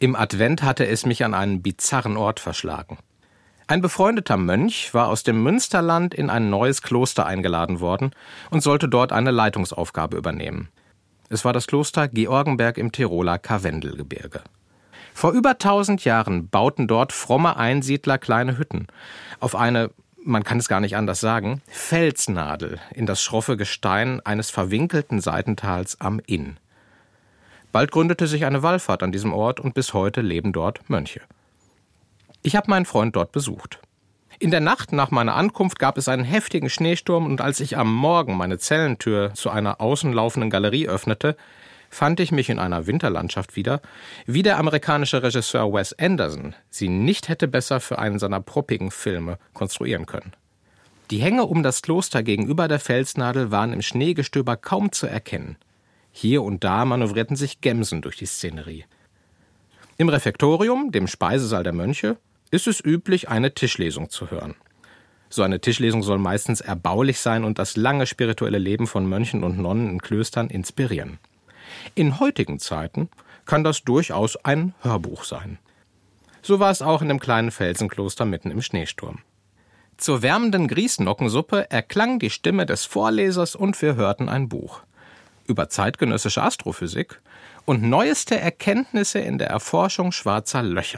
Im Advent hatte es mich an einen bizarren Ort verschlagen. Ein befreundeter Mönch war aus dem Münsterland in ein neues Kloster eingeladen worden und sollte dort eine Leitungsaufgabe übernehmen. Es war das Kloster Georgenberg im Tiroler Karwendelgebirge. Vor über 1000 Jahren bauten dort fromme Einsiedler kleine Hütten auf eine, man kann es gar nicht anders sagen, Felsnadel in das schroffe Gestein eines verwinkelten Seitentals am Inn. Bald gründete sich eine Wallfahrt an diesem Ort und bis heute leben dort Mönche. Ich habe meinen Freund dort besucht. In der Nacht nach meiner Ankunft gab es einen heftigen Schneesturm und als ich am Morgen meine Zellentür zu einer außenlaufenden Galerie öffnete, fand ich mich in einer Winterlandschaft wieder, wie der amerikanische Regisseur Wes Anderson sie nicht hätte besser für einen seiner proppigen Filme konstruieren können. Die Hänge um das Kloster gegenüber der Felsnadel waren im Schneegestöber kaum zu erkennen. Hier und da manövrierten sich Gemsen durch die Szenerie. Im Refektorium, dem Speisesaal der Mönche, ist es üblich, eine Tischlesung zu hören. So eine Tischlesung soll meistens erbaulich sein und das lange spirituelle Leben von Mönchen und Nonnen in Klöstern inspirieren. In heutigen Zeiten kann das durchaus ein Hörbuch sein. So war es auch in dem kleinen Felsenkloster mitten im Schneesturm. Zur wärmenden Grießnockensuppe erklang die Stimme des Vorlesers und wir hörten ein Buch über zeitgenössische Astrophysik und neueste Erkenntnisse in der Erforschung schwarzer Löcher.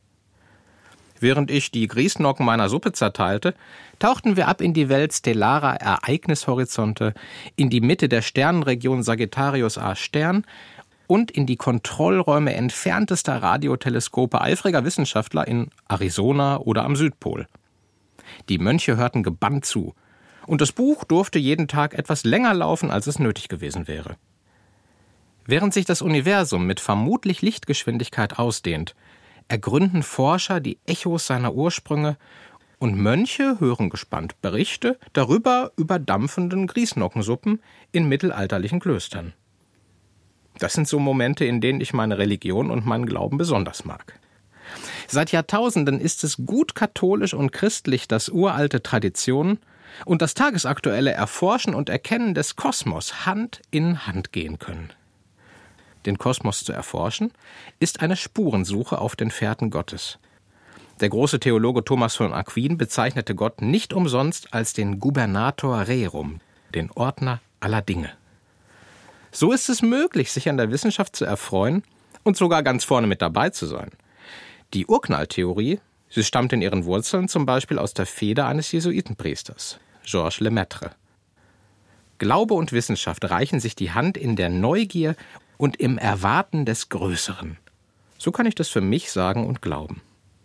Während ich die Grießnocken meiner Suppe zerteilte, tauchten wir ab in die Welt stellarer Ereignishorizonte, in die Mitte der Sternenregion Sagittarius A Stern und in die Kontrollräume entferntester Radioteleskope eifriger Wissenschaftler in Arizona oder am Südpol. Die Mönche hörten gebannt zu. Und das Buch durfte jeden Tag etwas länger laufen, als es nötig gewesen wäre. Während sich das Universum mit vermutlich Lichtgeschwindigkeit ausdehnt, ergründen Forscher die Echos seiner Ursprünge und Mönche hören gespannt Berichte darüber über dampfenden Grießnockensuppen in mittelalterlichen Klöstern. Das sind so Momente, in denen ich meine Religion und meinen Glauben besonders mag. Seit Jahrtausenden ist es gut katholisch und christlich, dass uralte Traditionen und das tagesaktuelle Erforschen und Erkennen des Kosmos Hand in Hand gehen können. Den Kosmos zu erforschen, ist eine Spurensuche auf den Fährten Gottes. Der große Theologe Thomas von Aquin bezeichnete Gott nicht umsonst als den Gubernator Rerum, den Ordner aller Dinge. So ist es möglich, sich an der Wissenschaft zu erfreuen und sogar ganz vorne mit dabei zu sein. Die Urknalltheorie, sie stammt in ihren Wurzeln zum Beispiel aus der Feder eines Jesuitenpriesters, Georges Lemaitre. Glaube und Wissenschaft reichen sich die Hand in der Neugier und im Erwarten des Größeren. So kann ich das für mich sagen und glauben.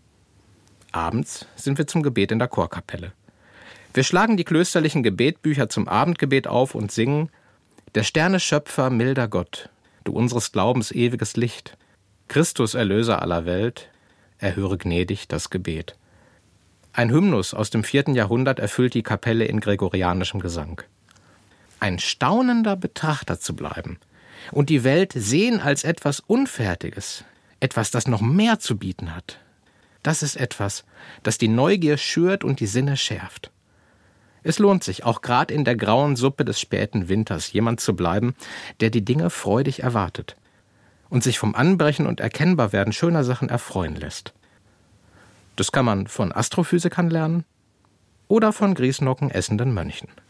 Abends sind wir zum Gebet in der Chorkapelle. Wir schlagen die klösterlichen Gebetbücher zum Abendgebet auf und singen: Der Sterne-Schöpfer, milder Gott, du unseres Glaubens ewiges Licht, Christus, Erlöser aller Welt, erhöre gnädig das Gebet. Ein Hymnus aus dem 4. Jahrhundert erfüllt die Kapelle in gregorianischem Gesang. Ein staunender Betrachter zu bleiben und die Welt sehen als etwas Unfertiges, etwas, das noch mehr zu bieten hat, das ist etwas, das die Neugier schürt und die Sinne schärft. Es lohnt sich, auch gerade in der grauen Suppe des späten Winters, jemand zu bleiben, der die Dinge freudig erwartet und sich vom Anbrechen und Erkennbarwerden schöner Sachen erfreuen lässt. Das kann man von Astrophysikern lernen oder von Grießnocken essenden Mönchen.